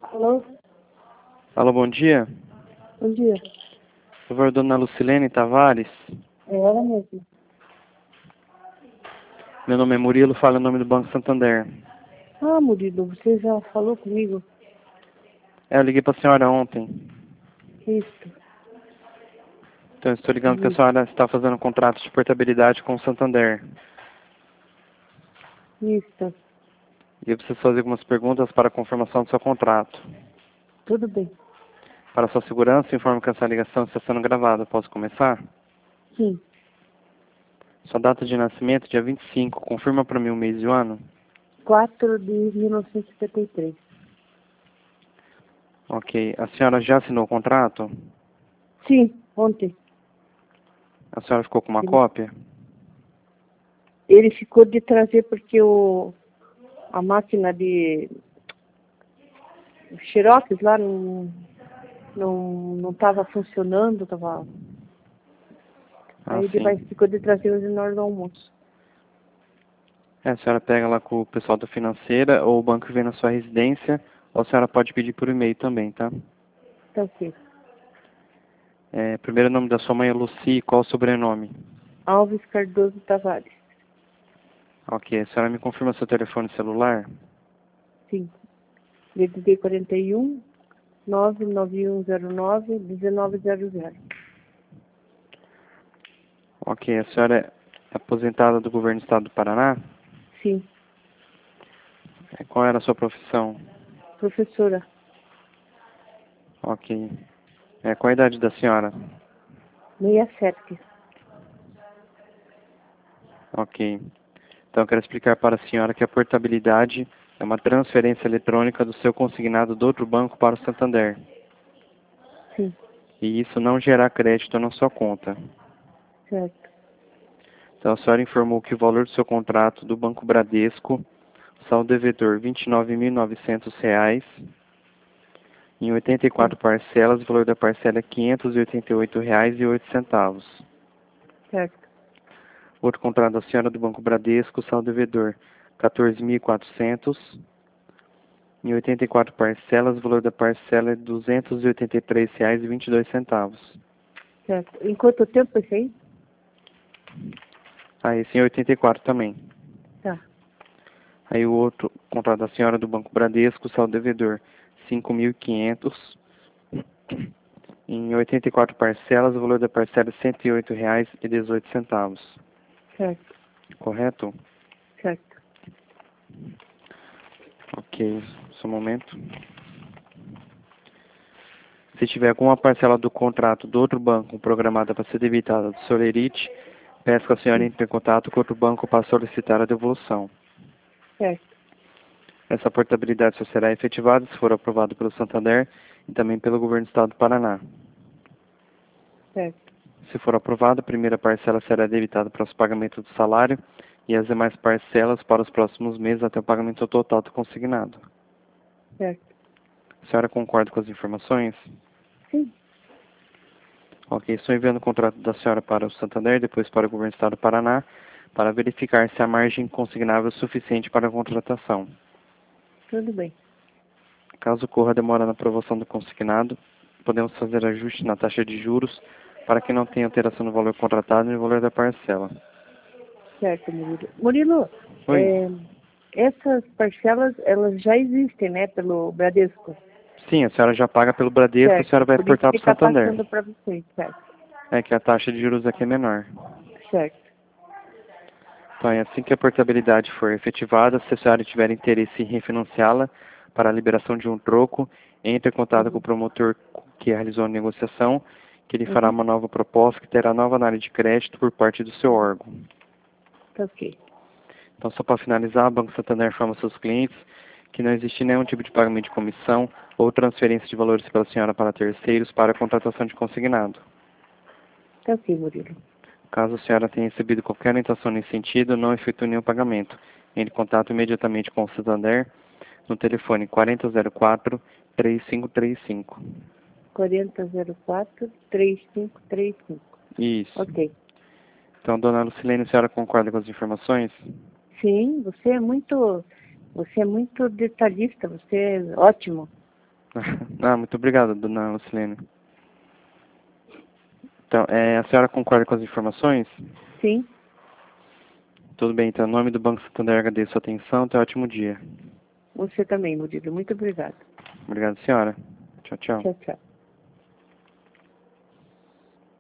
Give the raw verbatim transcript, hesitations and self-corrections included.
Alô? Alô, bom dia. Bom dia. Por favor, dona Lucilene Tavares. É ela mesmo. Meu nome é Murilo, falo em nome do Banco Santander. Ah, Murilo, você já falou comigo? É, eu liguei para a senhora ontem. Isso. Então, eu estou ligando porque a Isso. senhora está fazendo um contrato de portabilidade com o Santander. Isso. E eu preciso fazer algumas perguntas para a confirmação do seu contrato. Tudo bem. Para sua segurança, informo que essa ligação está sendo gravada. Posso começar? Sim. Sua data de nascimento, dia vinte e cinco. Confirma para mim o mês e o ano? quatro de mil novecentos e setenta e três. Ok. A senhora já assinou o contrato? Sim, ontem. A senhora ficou com uma Ele, cópia? ele ficou de trazer porque o, a máquina de Xerox lá não não não estava funcionando, tava. Ah, Aí ele vai, sim. ficou de trazer hoje na hora do almoço. É, a senhora pega lá com o pessoal da financeira, ou o banco vem na sua residência, ou a senhora pode pedir por e-mail também, tá? Tá ok. É, primeiro nome da sua mãe é Luci, qual o sobrenome? Alves Cardoso Tavares. Ok, a senhora me confirma seu telefone celular? Sim. D D D quarenta e um, nove nove um zero nove, um nove zero zero. Ok, a senhora é aposentada do governo do estado do Paraná? Sim. É, qual era a sua profissão? Professora. Ok. É, qual a idade da senhora? sessenta e sete. Ok. Então, eu quero explicar para a senhora que a portabilidade é uma transferência eletrônica do seu consignado do outro banco para o Santander. Sim. E isso não gera crédito na sua conta. Certo. Então, a senhora informou que o valor do seu contrato do Banco Bradesco, saldo devedor vinte e nove mil e novecentos reais, em oitenta e Sim. quatro parcelas, o valor da parcela é quinhentos e oitenta e oito reais e oito centavos. Certo. Outro contrato da senhora do Banco Bradesco, saldo devedor quatorze mil e quatrocentos, em oitenta e quatro parcelas, o valor da parcela é duzentos e oitenta e três reais e vinte e dois centavos. Certo. Em quanto tempo esse aí? Ah, esse em oitenta e quatro também. Tá. Aí o outro contrato da senhora do Banco Bradesco, saldo devedor cinco mil e quinhentos, em oitenta e quatro parcelas, o valor da parcela é cento e oito reais e dezoito centavos. Certo. Correto? Certo. Ok, só um momento. Se tiver alguma parcela do contrato do outro banco programada para ser debitada do Solerite, peço que a senhora Sim. entre em contato com outro banco para solicitar a devolução. Certo. Essa portabilidade só será efetivada se for aprovado pelo Santander e também pelo Governo do Estado do Paraná. Certo. Se for aprovado, a primeira parcela será debitada para os pagamentos do salário e as demais parcelas para os próximos meses até o pagamento total do consignado. Certo. A senhora concorda com as informações? Sim. Ok, estou enviando o contrato da senhora para o Santander, depois para o Governo do Estado do Paraná, para verificar se a margem consignável é suficiente para a contratação. Tudo bem. Caso ocorra demora na aprovação do consignado, podemos fazer ajuste na taxa de juros para que não tenha alteração no valor contratado e no valor da parcela. Certo, Murilo. Murilo, Oi. é, essas parcelas, elas já existem, né, pelo Bradesco? Sim, a senhora já paga pelo Bradesco, a Certo. senhora vai Por isso exportar que para o está Santander. passando para vocês. Certo. É que a taxa de juros aqui é menor. Certo. Então, é assim que a portabilidade for efetivada, se a senhora tiver interesse em refinanciá-la para a liberação de um troco, entre em contato com o Uhum. promotor que realizou a negociação, que ele fará Uhum. uma nova proposta que terá nova análise de crédito por parte do seu órgão. Tá ok. Então, só para finalizar, o Banco Santander informa aos seus clientes que não existe nenhum tipo de pagamento de comissão ou transferência de valores pela senhora para terceiros para a contratação de consignado. Tá ok, Murilo. Caso a senhora tenha recebido qualquer orientação nesse sentido, não efetue nenhum pagamento. Entre em contato imediatamente com o Santander no telefone quarenta zero quatro, três cinco três cinco. quarenta zero quatro, três cinco três cinco. Isso. Ok. Então, dona Lucilene, a senhora concorda com as informações? Sim, você é muito, você é muito detalhista, você é ótimo. Ah, muito obrigado, dona Lucilene. Então, é, a senhora concorda com as informações? Sim. Tudo bem, então, em nome do Banco Santander, agradeço a sua atenção. Tenha um ótimo dia. Você também, Murilo. Muito obrigada. Obrigado, senhora. Tchau, tchau. Tchau, tchau.